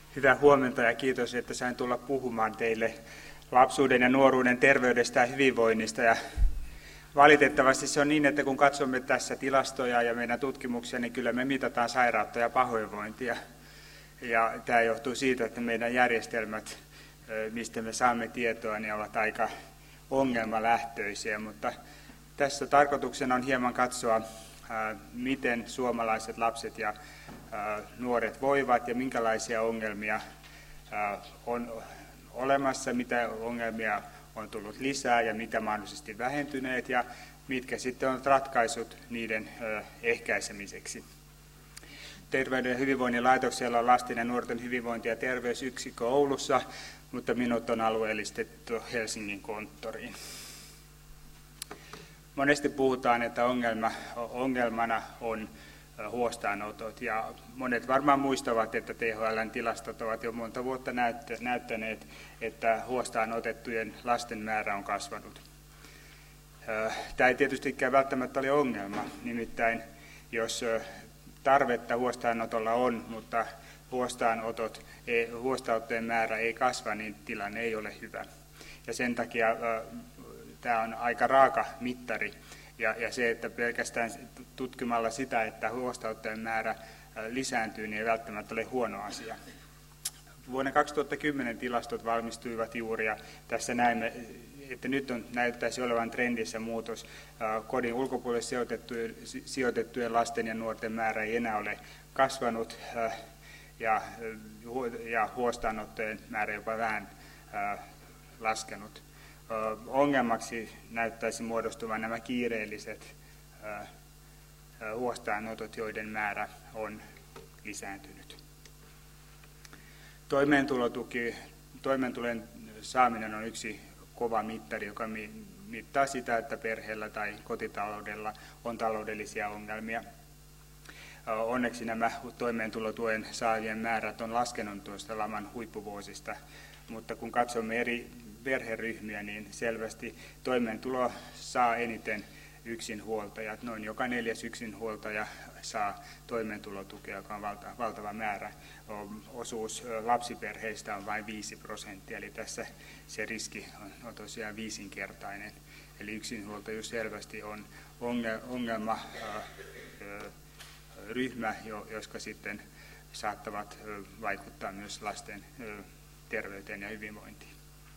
Hyvää huomenta ja kiitos, että sain tulla puhumaan teille lapsuuden ja nuoruuden terveydestä ja hyvinvoinnista. Ja valitettavasti se on niin, että kun katsomme tässä tilastoja ja meidän tutkimuksia, niin kyllä me mitataan sairautta ja pahoinvointia. Ja tämä johtuu siitä, että meidän järjestelmät, mistä me saamme tietoa, ne ovat aika ongelmalähtöisiä. Mutta tässä tarkoituksena on hieman katsoa, miten suomalaiset lapset ja nuoret voivat ja minkälaisia ongelmia on olemassa, mitä ongelmia on tullut lisää ja mitä mahdollisesti vähentyneet ja mitkä sitten on ratkaisut niiden ehkäisemiseksi. Terveyden ja hyvinvoinnin laitoksella on lasten ja nuorten hyvinvointi- ja terveysyksikkö Oulussa, mutta minut on alueellistettu Helsingin konttoriin. Monesti puhutaan, että ongelmana on huostaanotot, ja monet varmaan muistavat, että THL:n tilastot ovat jo monta vuotta näyttäneet, että huostaan otettujen lasten määrä on kasvanut. Tämä ei tietystikään välttämättä ole ongelma, nimittäin jos tarvetta huostaanotolla on, mutta huostaanottojen määrä ei kasva, niin tilanne ei ole hyvä. Ja sen takia tämä on aika raaka mittari. Ja se, että pelkästään tutkimalla sitä, että huostaanottojen määrä lisääntyy, niin ei välttämättä ole huono asia. Vuonna 2010 tilastot valmistuivat juuri, ja tässä näemme, että nyt näyttäisi olevan trendissä muutos. Kodin ulkopuolelle sijoitettujen lasten ja nuorten määrä ei enää ole kasvanut, ja huostaanottojen määrä jopa vähän laskenut. Ongelmaksi näyttäisi muodostuvan nämä kiireelliset huostaanotot, joiden määrä on lisääntynyt. Toimeentulon saaminen on yksi kova mittari, joka mittaa sitä, että perheellä tai kotitaloudella on taloudellisia ongelmia. Onneksi nämä toimeentulotuen saajien määrät on laskenut tuosta laman huippuvuosista, mutta kun katsomme eri perheryhmiä, niin selvästi toimeentulo saa eniten yksinhuoltajat. Noin joka 4. yksinhuoltaja saa toimeentulotukea, joka on valtava määrä. Osuus lapsiperheistä on vain 5%, eli tässä se riski on tosiaan 5-kertainen. Eli yksinhuoltajuus selvästi on ongelmaryhmä, jotka sitten saattavat vaikuttaa myös lasten terveyteen ja hyvinvointiin.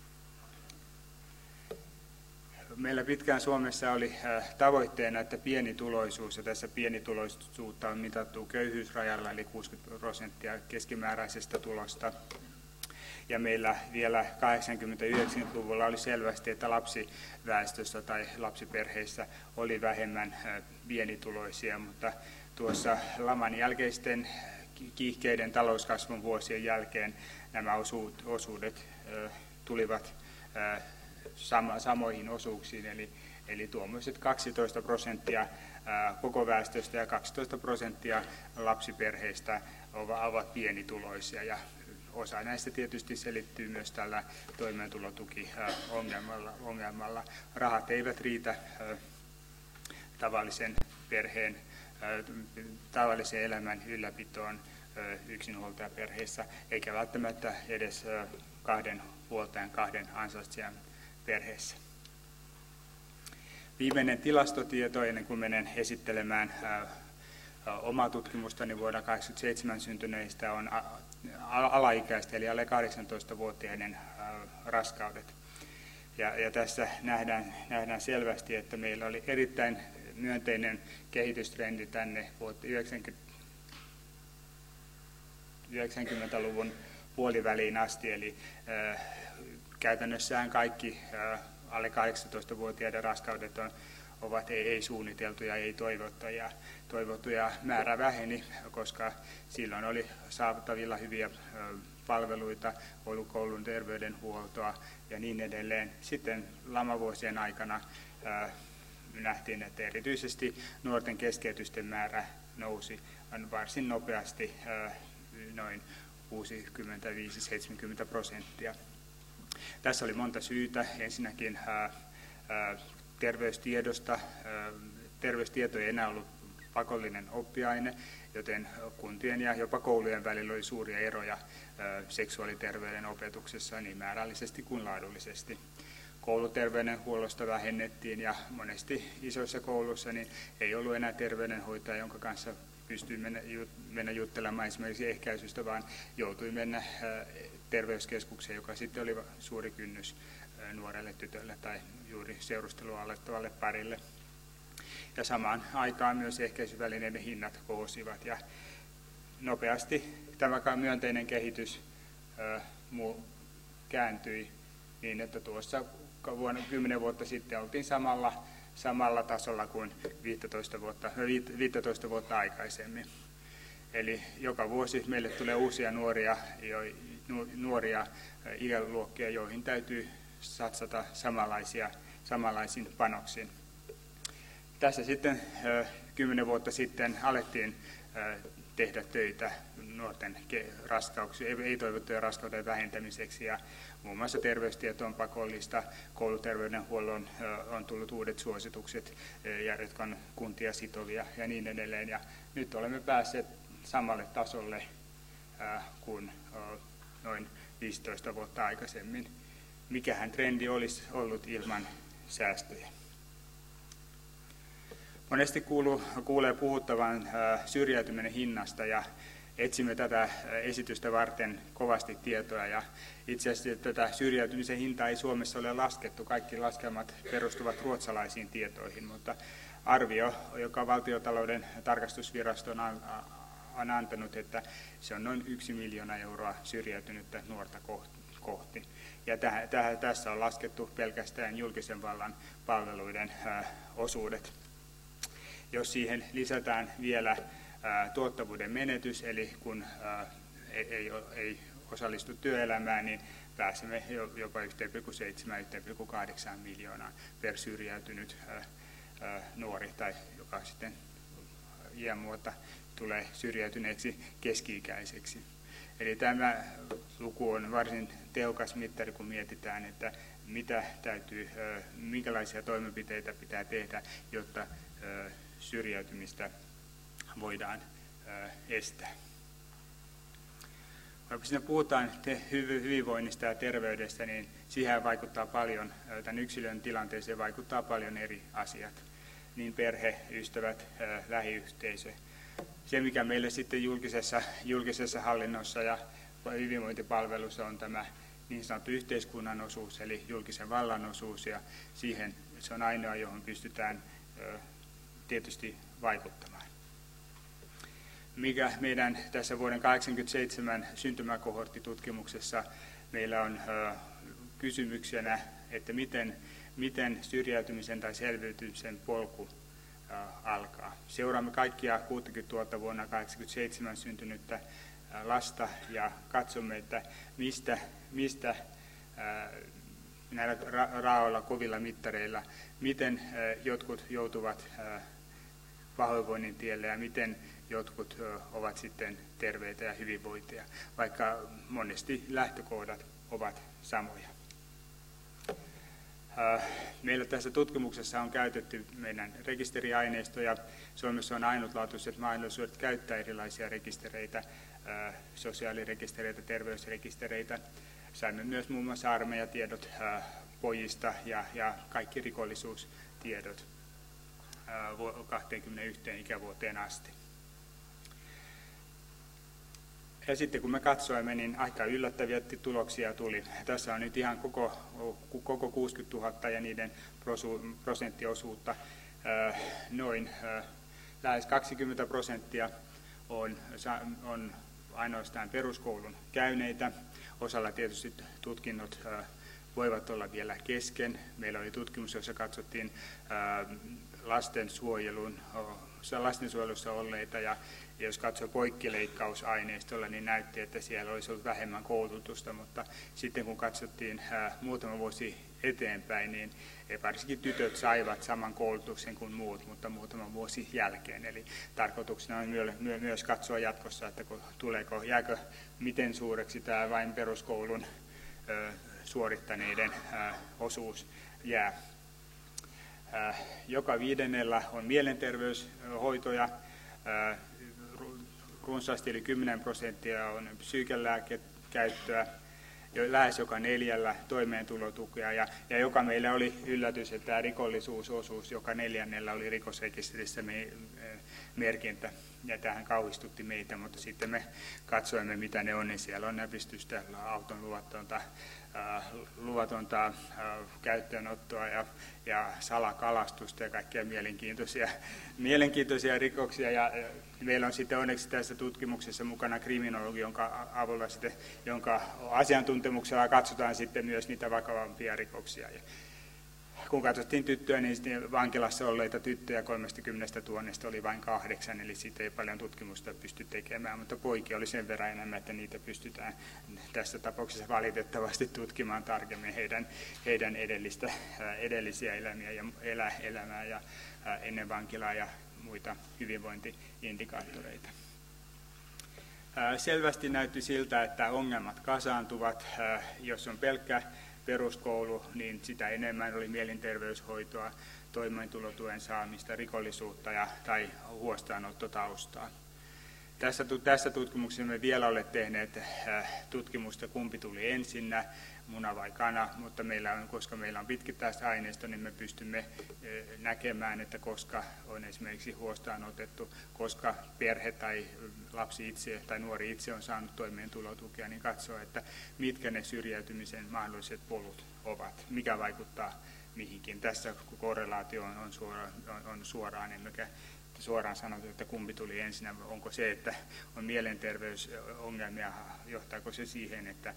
Meillä pitkään Suomessa oli tavoitteena, että pienituloisuus, ja tässä pienituloisuutta on mitattu köyhyysrajalla, eli 60% keskimääräisestä tulosta. Ja meillä vielä 80-90-luvulla oli selvästi, että lapsiväestössä tai lapsiperheissä oli vähemmän pienituloisia, mutta tuossa laman jälkeisten kiihkeiden talouskasvun vuosien jälkeen nämä osuudet tulivat samoihin osuuksiin, eli tuommoiset 12% koko väestöstä ja 12% lapsiperheistä ovat pienituloisia, ja osa näistä tietysti selittyy myös tällä toimeentulotukiongelmalla. Rahat eivät riitä tavallisen perheen, tavallisen elämän ylläpitoon yksinhuoltajaperheissä, eikä välttämättä edes 2 huoltajan, 2 ansaitsijan perheessä. Viimeinen tilastotieto, ennen kuin menen esittelemään omaa tutkimustani vuonna 1987 syntyneistä, on alaikäisten eli alle 18-vuotiaiden raskaudet. Ja tässä nähdään selvästi, että meillä oli erittäin myönteinen kehitystrendi tänne 90-luvun puoliväliin asti, eli käytännössään kaikki alle 18-vuotiaiden raskaudet ovat ei-suunniteltuja, ei-toivottuja. Toivottuja määrä väheni, koska silloin oli saatavilla hyviä palveluita, koulun terveydenhuoltoa ja niin edelleen. Sitten lamavuosien aikana nähtiin, että erityisesti nuorten keskeytysten määrä nousi varsin nopeasti, noin 65-70%. Tässä oli monta syytä. Ensinnäkin terveystiedosta. Terveystieto ei enää ollut pakollinen oppiaine, joten kuntien ja jopa koulujen välillä oli suuria eroja seksuaaliterveyden opetuksessa niin määrällisesti kuin laadullisesti. Kouluterveydenhuollosta vähennettiin ja monesti isoissa kouluissa niin ei ollut enää terveydenhoitaja, jonka kanssa pystyi mennä juttelemaan esimerkiksi ehkäisystä, vaan joutui mennä terveyskeskukseen, joka sitten oli suuri kynnys nuorelle tytölle tai juuri seurustelua aloittavalle parille. Ja samaan aikaan myös ehkäisyvälineiden hinnat kohosivat ja nopeasti tämä myönteinen kehitys kääntyi niin, että tuossa vuonna 10 vuotta sitten oltiin samalla tasolla kuin 15 vuotta aikaisemmin. Eli joka vuosi meille tulee uusia nuoria ikäluokkia, joihin täytyy satsata samanlaisin panoksin. Tässä sitten 10 vuotta sitten alettiin tehdä töitä nuorten ei-toivottujen raskauden vähentämiseksi ja muun muassa terveystieto on pakollista, kouluterveydenhuollon on tullut uudet suositukset, jotka on kuntia sitovia ja niin edelleen. Ja nyt olemme päässeet samalle tasolle kuin noin 15 vuotta aikaisemmin. Mikähän trendi olisi ollut ilman säästöjä? Monesti kuulee puhuttavan syrjäytyminen hinnasta ja etsimme tätä esitystä varten kovasti tietoa. Ja itse asiassa tätä syrjäytymisen hintaa ei Suomessa ole laskettu. Kaikki laskelmat perustuvat ruotsalaisiin tietoihin, mutta arvio, joka Valtiontalouden tarkastusvirasto on antanut, että se on noin 1 miljoona euroa syrjäytynyttä nuorta kohti. Ja tässä on laskettu pelkästään julkisen vallan palveluiden osuudet. Jos siihen lisätään vielä tuottavuuden menetys, eli kun ei osallistu työelämään, niin pääsemme jopa 1,7–1,8 miljoonaa per syrjäytynyt nuori, tai joka sitten iän muuta tulee syrjäytyneeksi keski-ikäiseksi. Eli tämä luku on varsin tehokas mittari, kun mietitään, että minkälaisia toimenpiteitä pitää tehdä, jotta syrjäytymistä voidaan estää. Kun siinä puhutaan hyvinvoinnista ja terveydestä, niin siihen vaikuttaa paljon, tämän yksilön tilanteeseen vaikuttaa paljon eri asiat, niin perhe, ystävät, lähiyhteisö. Se, mikä meille sitten julkisessa hallinnossa ja hyvinvointipalvelussa on tämä niin sanottu yhteiskunnan osuus, eli julkisen vallan osuus, ja siihen se on ainoa, johon pystytään tietysti vaikuttamaan. Mikä meidän tässä vuoden 1987 syntymäkohorttitutkimuksessa meillä on kysymyksenä, että miten syrjäytymisen tai selviytymisen polku alkaa. Seuraamme kaikkia 60 000 vuonna 1987 syntynyttä lasta ja katsomme, että mistä näillä raaoilla kovilla mittareilla, miten jotkut joutuvat pahoinvoinnin tielle ja miten jotkut ovat sitten terveitä ja hyvinvointia, vaikka monesti lähtökohdat ovat samoja. Meillä tässä tutkimuksessa on käytetty meidän rekisteriaineistoja. Suomessa on ainutlaatuiset mahdollisuudet käyttää erilaisia rekistereitä, sosiaalirekistereitä, terveysrekistereitä. Saimme myös muun muassa armeijatiedot pojista ja kaikki rikollisuustiedot 21 ikävuoteen asti. Ja sitten kun me katsoimme, niin aika yllättäviä tuloksia tuli. Tässä on nyt ihan koko 60 000 ja niiden prosenttiosuutta. Noin lähes 20% on ainoastaan peruskoulun käyneitä. Osalla tietysti tutkinnot voivat olla vielä kesken. Meillä oli tutkimus, jossa katsottiin lastensuojelussa olleita, ja jos katsoo poikkileikkausaineistolla, niin näytti, että siellä olisi ollut vähemmän koulutusta, mutta sitten kun katsottiin muutama vuosi eteenpäin, niin varsinkin tytöt saivat saman koulutuksen kuin muut, mutta muutama vuosi jälkeen. Eli tarkoituksena on myös katsoa jatkossa, että jääkö miten suureksi tämä vain peruskoulun suorittaneiden osuus jää. Joka 5. on mielenterveyshoitoja, runsaasti yli 10% on psyykelääkekäyttöä, lähes joka 4. toimeentulotukea, ja joka meille oli yllätys, että tämä rikollisuusosuus joka 4. oli rikosrekisterissä merkintä, ja tähän kauhistutti meitä, mutta sitten me katsoimme, mitä ne on, niin siellä on näpistystä, auton luvatonta käyttöönottoa ja salakalastusta ja kaikkia mielenkiintoisia rikoksia. Ja meillä on sitten onneksi tässä tutkimuksessa mukana kriminologi, jonka asiantuntemuksella katsotaan sitten myös niitä vakavampia rikoksia. Ja kun katsottiin tyttöjä, niin vankilassa olleita tyttöjä 30 000 oli vain 8, eli siitä ei paljon tutkimusta pysty tekemään, mutta poikia oli sen verran enemmän, että niitä pystytään tässä tapauksessa valitettavasti tutkimaan tarkemmin heidän edellisiä elämiä ja elämää ja ennen vankilaa ja muita hyvinvointi-indikaattoreita. Selvästi näytti siltä, että ongelmat kasaantuvat, jos on pelkkä peruskoulu, niin sitä enemmän oli mielenterveyshoitoa, toimeentulotuen saamista, rikollisuutta tai huostaanottotaustaa. Tässä tutkimuksessa me vielä ole tehneet tutkimusta, kumpi tuli ensinnä, muna vai kana, mutta koska meillä on pitkittäisaineisto, niin me pystymme näkemään, että koska on esimerkiksi huostaanotettu, koska perhe tai lapsi itse tai nuori itse on saanut toimeentulotukea, niin katsoo, että mitkä ne syrjäytymisen mahdolliset polut ovat, mikä vaikuttaa mihinkin. Tässä korrelaatio on suoraan, emmekä suoraan sanottu, että kumpi tuli ensin, onko se, että on mielenterveysongelmia, johtaako se siihen, että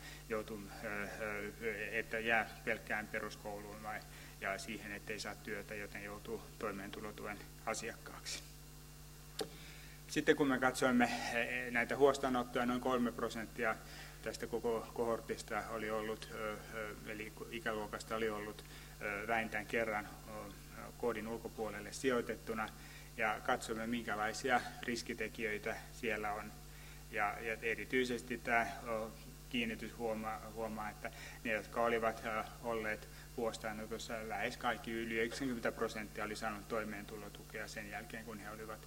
että jää pelkkään peruskouluun ja siihen, ettei saa työtä, joten joutuu toimeentulotuen asiakkaaksi. Sitten kun me katsoimme näitä huostaanottoja, noin 3% tästä koko kohortista oli ollut, eli ikäluokasta oli ollut vähintään kerran koodin ulkopuolelle sijoitettuna, ja katsomme, minkälaisia riskitekijöitä siellä on. Ja erityisesti tämä kiinnitys huomaa, että ne, jotka olivat olleet huostaanotossa, lähes kaikki yli 90% oli saanut toimeentulotukea sen jälkeen, kun he olivat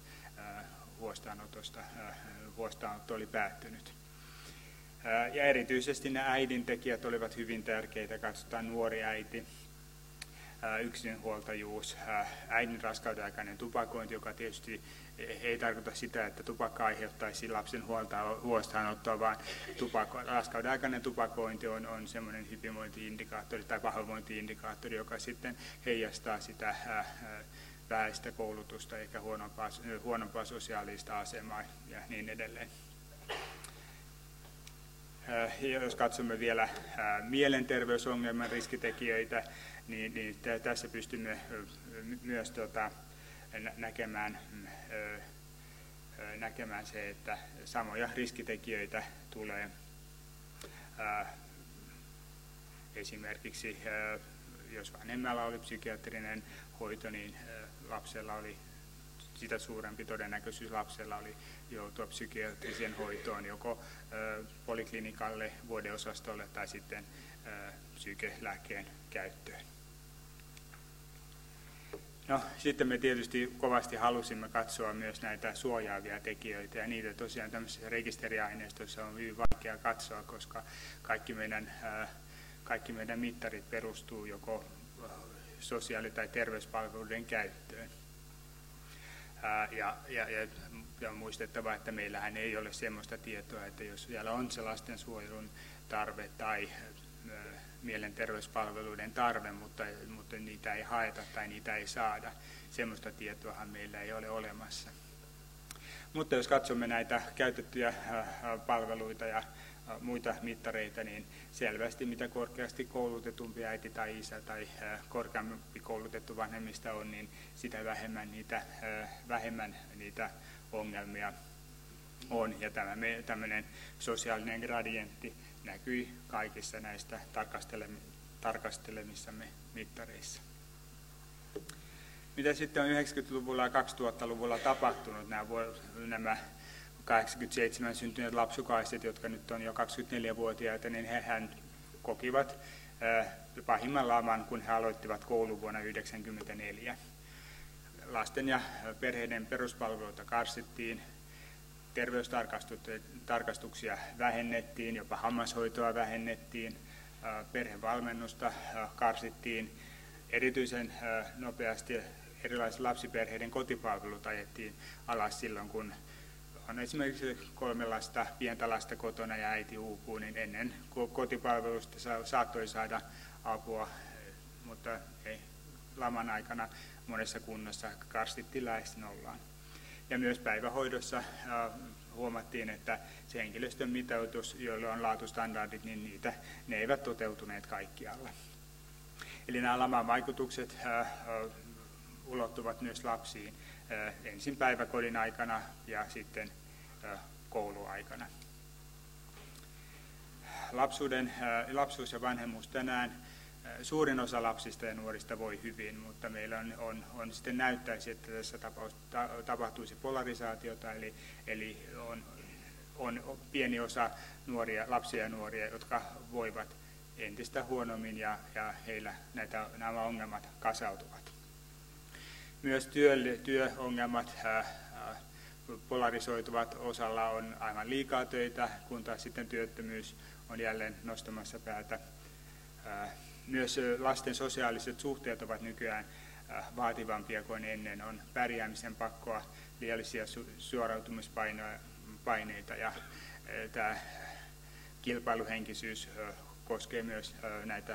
huostaanotto oli päättynyt. Ja erityisesti nämä äidintekijät olivat hyvin tärkeitä. Katsotaan nuori äiti, yksinhuoltajuus, äidin raskauden aikainen tupakointi, joka tietysti ei tarkoita sitä, että tupakka aiheuttaisi lapsen huostaanottoa, vaan raskauden aikainen tupakointi on semmoinen hyvinvointi-indikaattori tai pahoinvointi-indikaattori, joka sitten heijastaa sitä vähäistä koulutusta eikä huonompaa sosiaalista asemaa ja niin edelleen. Jos katsomme vielä mielenterveysongelman riskitekijöitä, niin tässä pystymme myös näkemään se, että samoja riskitekijöitä tulee esimerkiksi, jos vanhemmalla oli psykiatrinen hoito, niin lapsella oli sitä suurempi todennäköisyys lapsella oli joutua psykiatriseen hoitoon joko poliklinikalle, vuodeosastolle tai sitten psyykelääkkeen käyttöön. No, sitten me tietysti kovasti halusimme katsoa myös näitä suojaavia tekijöitä, ja niitä tosiaan tämmöisessä rekisteriaineistossa on hyvin vaikea katsoa, koska kaikki meidän mittarit perustuu joko sosiaali- tai terveyspalveluiden käyttöön. Ja on muistettava, että meillähän ei ole sellaista tietoa, että jos siellä on se lastensuojelun tarve tai mielenterveyspalveluiden tarve, mutta niitä ei haeta tai niitä ei saada. Semmoista tietoahan meillä ei ole olemassa. Mutta jos katsomme näitä käytettyjä palveluita ja muita mittareita, niin selvästi mitä korkeasti koulutetumpi äiti tai isä tai korkeampi koulutettu vanhemmista on, niin sitä vähemmän niitä ongelmia on. Ja tämmöinen sosiaalinen gradientti näkyi kaikissa näistä tarkastelemissamme mittareissa. Mitä sitten on 90-luvulla ja 2000-luvulla tapahtunut? Nämä 87 syntyneet lapsukaiset, jotka nyt on jo 24-vuotiaita, niin hehän kokivat pahimman laman, kun he aloittivat koulun vuonna 1994. Lasten ja perheiden peruspalveluita karsittiin, terveystarkastuksia vähennettiin, jopa hammashoitoa vähennettiin, perhevalmennusta karsittiin, erityisen nopeasti erilaiset lapsiperheiden kotipalvelut ajettiin alas silloin, kun on esimerkiksi 3 lasta, pientä lasta kotona ja äiti uupuu, niin ennen kotipalvelusta saattoi saada apua, mutta ei, laman aikana monessa kunnassa karsittiin lähes nollaan. Ja myös päivähoidossa huomattiin, että se henkilöstön mitoitus, joilla on laatustandardit, niin ne eivät toteutuneet kaikkialla. Eli nämä laman vaikutukset ulottuvat myös lapsiin ensin päiväkodin aikana ja sitten kouluaikana. Lapsuus ja vanhemmuus tänään. Suurin osa lapsista ja nuorista voi hyvin, mutta meillä on sitten näyttäisi, että tässä tapahtuisi polarisaatiota, eli on pieni osa lapsia ja nuoria, jotka voivat entistä huonommin ja heillä nämä ongelmat kasautuvat. Myös työongelmat polarisoituvat, osalla on aivan liikaa töitä, kun taas sitten työttömyys on jälleen nostamassa päätä. Myös lasten sosiaaliset suhteet ovat nykyään vaativampia kuin ennen. On pärjäämisen pakkoa, liiallisia suorautumispaineita ja tämä kilpailuhenkisyys koskee myös näitä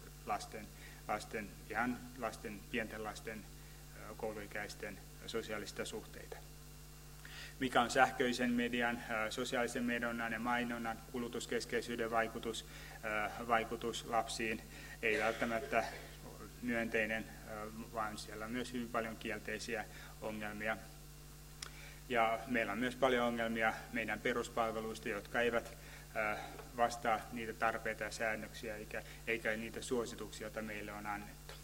pienten lasten kouluikäisten sosiaalista suhteita. Mikä on sähköisen median, sosiaalisen median ja mainonnan kulutuskeskeisyyden vaikutus lapsiin? Ei välttämättä myönteinen, vaan siellä on myös hyvin paljon kielteisiä ongelmia. Ja meillä on myös paljon ongelmia meidän peruspalveluista, jotka eivät vastaa niitä tarpeita ja säännöksiä eikä niitä suosituksia, joita meille on annettu.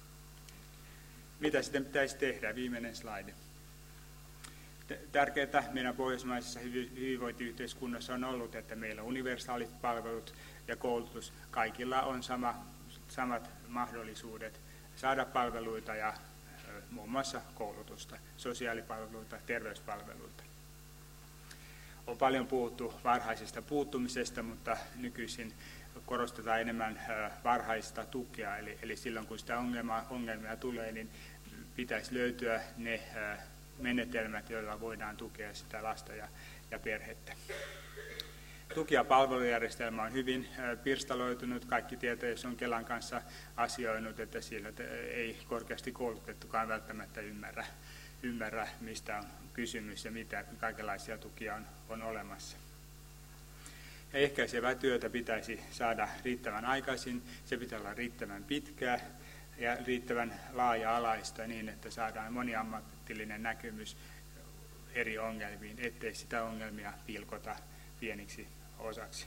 Mitä sitten pitäisi tehdä? Viimeinen slide. Tärkeää meidän pohjoismaisessa hyvinvointiyhteiskunnassa on ollut, että meillä on universaalit palvelut ja koulutus. Kaikilla on samat mahdollisuudet saada palveluita ja muun muassa koulutusta, sosiaalipalveluita, terveyspalveluita. On paljon puhuttu varhaisesta puuttumisesta, mutta nykyisin korostetaan enemmän varhaista tukea. Eli silloin kun sitä ongelmia tulee, niin pitäisi löytyä ne menetelmät, joilla voidaan tukea sitä lasta ja perhettä. Tuki- ja palvelujärjestelmä on hyvin pirstaloitunut. Kaikki tietää, jos on Kelan kanssa asioinut, että siellä ei korkeasti koulutettukaan välttämättä ymmärrä mistä on kysymys ja mitä kaikenlaisia tukia on olemassa. Ja ehkäisevää työtä pitäisi saada riittävän aikaisin, se pitää olla riittävän pitkää ja riittävän laaja-alaista niin, että saadaan moniammatillinen näkemys eri ongelmiin, ettei sitä ongelmia pilkota pieniksi osaksi.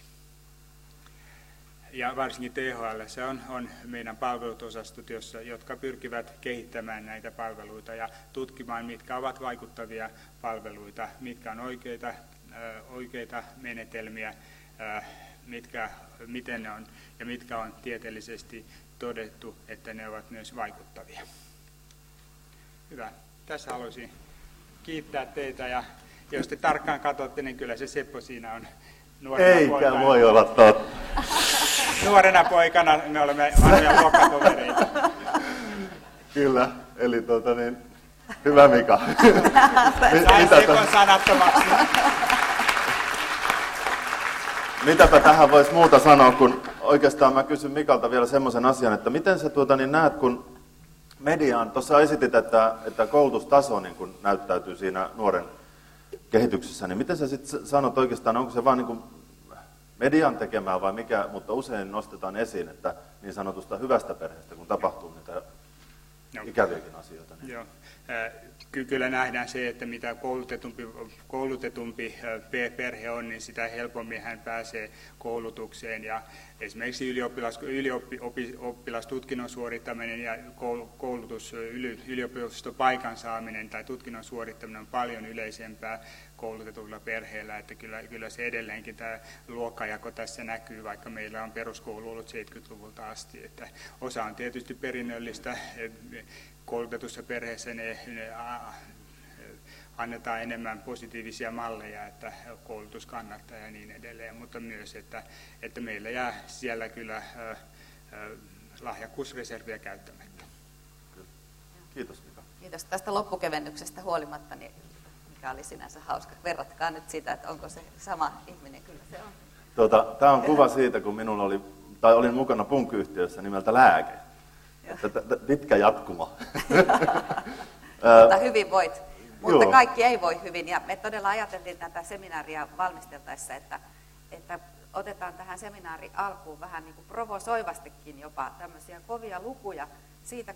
Ja varsinkin THL on meidän palveluosastot, jotka pyrkivät kehittämään näitä palveluita ja tutkimaan, mitkä ovat vaikuttavia palveluita, mitkä on oikeita menetelmiä, miten ne on ja mitkä on tieteellisesti todettu, että ne ovat myös vaikuttavia. Hyvä. Tässä haluaisin kiittää teitä ja jos te tarkkaan katsotte, niin kyllä se Seppo siinä on nuorena eikä poikana. Voi olla totta. Nuorena poikana me olemme vanhoja luokkatovereita. Kyllä, eli hyvä Mika. Sain Sepon sanattomaksi. Mitäpä tähän voisi muuta sanoa, kun oikeastaan mä kysyn Mikalta vielä semmoisen asian, että miten sä näet, kun mediaan, tuossa esitit, että koulutustaso niin kun näyttäytyy siinä nuoren kehityksessä, niin miten sä sitten sanot oikeastaan, onko se vaan niin kuin median tekemää vai mikä, mutta usein nostetaan esiin, että niin sanotusta hyvästä perheestä, kun tapahtuu niitä ikäviäkin asioita. Niin. Joo. Kyllä nähdään se, että mitä koulutetumpi perhe on, niin sitä helpommin hän pääsee koulutukseen. Ja esimerkiksi ylioppilastutkinnon suorittaminen ja ylioppilastopaikan saaminen tai tutkinnon suorittaminen on paljon yleisempää koulutetuilla perheillä, että kyllä se edelleenkin tämä luokkajako tässä näkyy, vaikka meillä on peruskoulu ollut 70-luvulta asti. Että osa on tietysti perinnöllistä, koulutetussa perheessä ne annetaan enemmän positiivisia malleja, että koulutus kannattaa ja niin edelleen, mutta myös, että meillä jää siellä kyllä lahjakkuusreserviä käyttämättä. Kiitos Mika. Kiitos tästä loppukevennyksestä huolimatta, niin mikä oli sinänsä hauska. Verratkaa nyt sitä, että onko se sama ihminen, kyllä se on. Tämä on kuva siitä, kun minulla olin mukana punkyhtiössä nimeltä Lääke. Pitkä jatkuma. Mutta hyvin voit. Mutta joo, kaikki ei voi hyvin. Ja me todella ajateltiin tätä seminaaria valmisteltaessa, että otetaan tähän seminaariin alkuun vähän niin kuin provosoivastikin jopa tämmöisiä kovia lukuja siitä,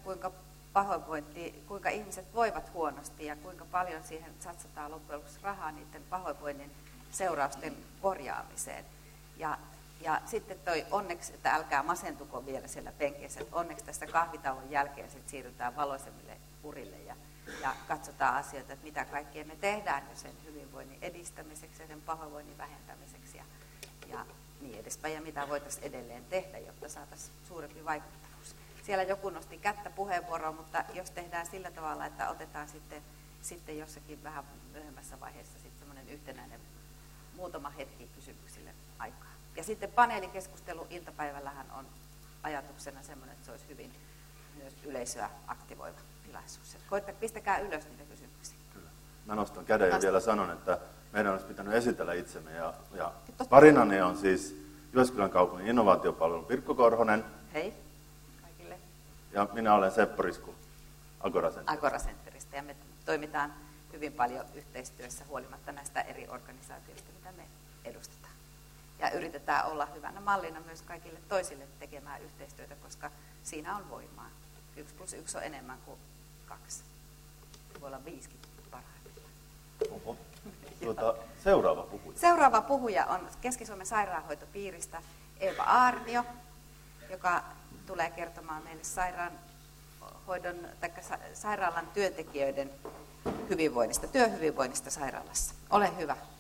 kuinka ihmiset voivat huonosti ja kuinka paljon siihen satsataan loppujen lopuksi rahaa niiden pahoinvoinnin seurausten korjaamiseen. Ja sitten onneksi, että älkää masentuko vielä siellä penkeissä, että onneksi tässä kahvitauon jälkeen sitten siirrytään valoisemmille urille ja katsotaan asioita, että mitä kaikkea me tehdään jo sen hyvinvoinnin edistämiseksi ja sen pahoinvoinnin vähentämiseksi ja niin edespäin, ja mitä voitaisiin edelleen tehdä, jotta saataisiin suurempi vaikuttavuus. Siellä joku nosti kättä puheenvuoroon, mutta jos tehdään sillä tavalla, että otetaan sitten jossakin vähän myöhemmässä vaiheessa sitten semmoinen yhtenäinen muutama hetki kysymyksille aikaa. Ja sitten paneelikeskustelu iltapäivällähän on ajatuksena semmoinen, että se olisi hyvin myös yleisöä aktivoiva tilaisuus. Pistäkää ylös niitä kysymyksiä. Kyllä. Mä nostan käden ja vielä sanon, että meidän olisi pitänyt esitellä itsemme. Ja parinani on siis Jyväskylän kaupungin innovaatiopalvelu Pirkko Korhonen. Hei kaikille. Ja minä olen Seppo Risku Agora-Centeristä. Ja me toimitaan hyvin paljon yhteistyössä huolimatta näistä eri organisaatioista, mitä me edustetaan. Ja yritetään olla hyvänä mallina myös kaikille toisille tekemään yhteistyötä, koska siinä on voimaa. 1+1 on enemmän kuin 2. Voi olla 5 parhaimmillaan. Oho. Seuraava puhuja. Seuraava puhuja on Keski-Suomen sairaanhoitopiiristä Eeva Aarnio, joka tulee kertomaan meille sairaalan työntekijöiden hyvinvoinnista, työhyvinvoinnista sairaalassa. Ole hyvä.